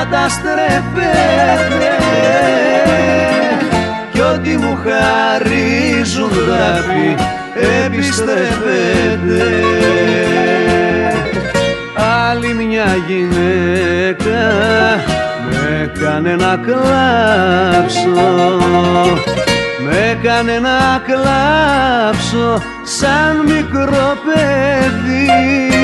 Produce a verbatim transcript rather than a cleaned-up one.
καταστρέφεται κι ό,τι μου χαρίζουν αγάπη επιστρέφεται. Άλλη μια γυναίκα με κάνε να κλάψω, με κάνε να κλάψω σαν μικρό παιδί.